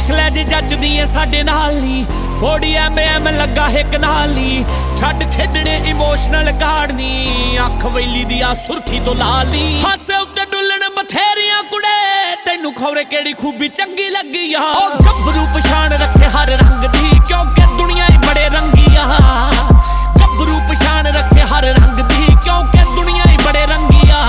देख लै जे जचदी है साडे नाल नी 40 mm लगा हिक नाल नी छड्ड खेडणे इमोशनल कार्ड नी अख वेली दी आ सुर्खी तो लाल नी हासे उत्ते डुल्लण बथेरियां कुड़े तैनू खौरे केड़ी खूबी चंगी लगी आ ओ गब्बरू पछाण रखे हर रंग दी क्योंकि दुनिया ही बड़े रंगी आ गब्बरू पछाण रखे हर रंग दी क्योंकि दुनिया ही बड़े रंगी आ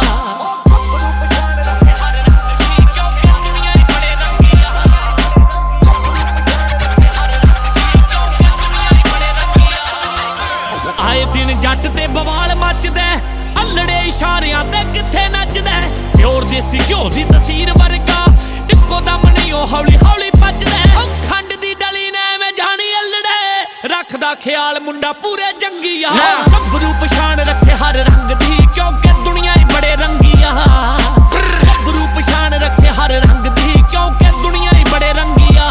दिन जट ते बवाल मचदा अल्लड़े इशारियां ते किथे नचदा प्योर देसी घ्यो दी तसीर वर्गा इक्को दम नहीं ओ हौली हौली पचदा खंड दी डली ने मैं जानी अल्लड़े रखदा ख्याल मुंडा पूरे जंगी आ गब्बरू पछाण रखे हर रंग दी क्योंकि दुनिया ही बड़े रंगी आ गब्बरू पछाण रखे हर रंग दी क्योंकि दुनिया ही बड़े रंगी आ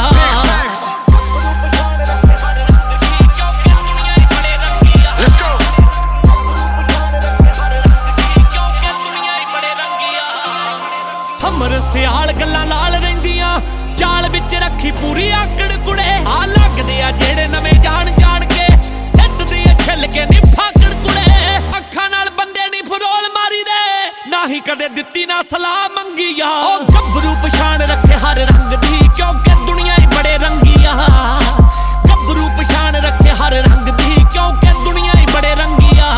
समर सियाल गल्लां लाल रहिंदियां जाल विच रखी पूरी आकड़ कुड़े आ लगदे आ जेड़े नवें जान जान के सिद्ध दी छिल के नी फाकड़ कुड़े अखां नाल बंदे नी फरोल मारी दे ना ही कदे दित्ती ना सलाह मंगी आ ओ गब्बरू पछाण रखे हर रंग दी क्योंकि दुनिया ही बड़े रंगी आ गब्बरू पछाण रखे हर रंग दी क्योंकि दुनिया ही बड़े रंगी आ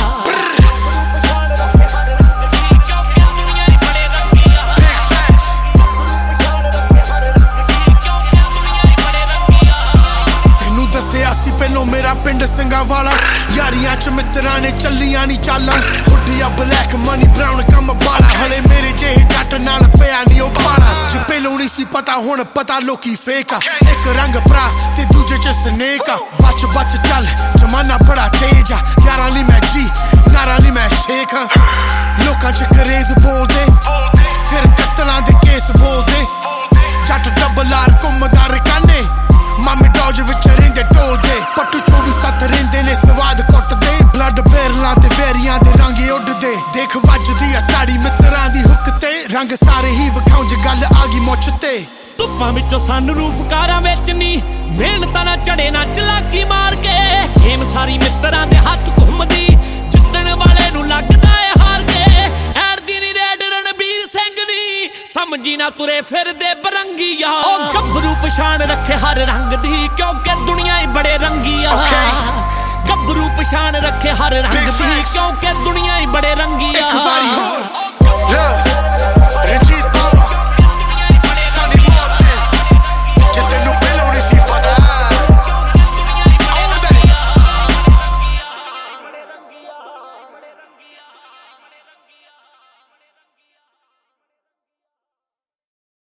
पहलों मेरा पिंड सिंगा वाला यारियां च मित्रां ने चलियां नी चालां हुड्डिया ब्लैक मनी ब्राउन कम बाला हले मेरे जेहे जट नाल पिया नी ओ पाला जे पहलों नहीं सी पता हुण पता लोकी फेक आ एक रंग भरा ते दूजे च स्नेक आ बच बच चल जमाना बड़ा तेज आ यारां ली मैं जी नारां ली मैं शेख लोकां च करेज बोलदे फिर कत्तलां दे केस बोलदे जट डबल आर घुमदा रकाने मामे डॉज विच रहिंदे टोलदे पट्टू 24/7 रहिंदे ने स्वाद कुटदे ब्लड बेरलां ते वेरियां दे रंग उड्डदे देख वजदी आ ताड़ी मित्रां दी हुक ते रंग सारे ही विखाऊं जे गल आ गई मुੱਛ ते धुप्पां विचों सनरूफ कारां विच नी मेहनतां ना चढ़े ना चलाकी मार के गेम सारी मित्रां दे हत्थ घुमदी जिੱਤਣ वाले नूं लगदा है हार के ऐड दी नी रेड रणबीर सिंह नी समझी ना तुरे फिरदे बरंगी आ ओ गब्बरू पछाण रखे हर रंग दी क्योंकि दुनिया ही बड़े रंगी आ गब्बरू पछाण रखे हर रंग दी क्योंकि दुनिया ही बड़े रंगी आ